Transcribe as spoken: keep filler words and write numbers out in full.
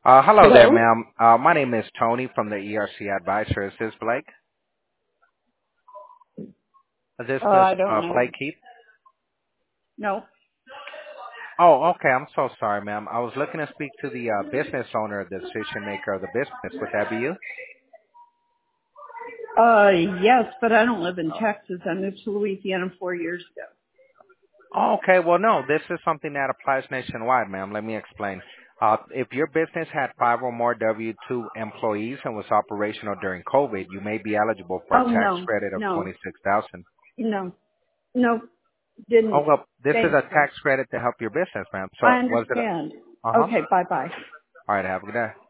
Uh, hello there, Hello? ma'am. Uh, my name is Tony from the E R C Advisor. Is this Blake? Is this Uh, Miss I don't uh, know. Blake Heath? No. Oh, okay. I'm so sorry, ma'am. I was looking to speak to the uh, business owner, the decision maker of the business. Would that be you? Uh, yes, but I don't live in Texas. I moved to Louisiana four years ago. Oh, okay. Well, no, this is something that applies nationwide, ma'am. Let me explain. Uh, if your business had five or more W two employees and was operational during COVID, you may be eligible for a Oh, tax no, credit of no, twenty-six thousand no, no, dollars. didn't. Oh, well, this is Thank a you. tax credit to help your business, ma'am. So I was it a, understand. uh-huh. Okay, bye-bye. All right, have a good day.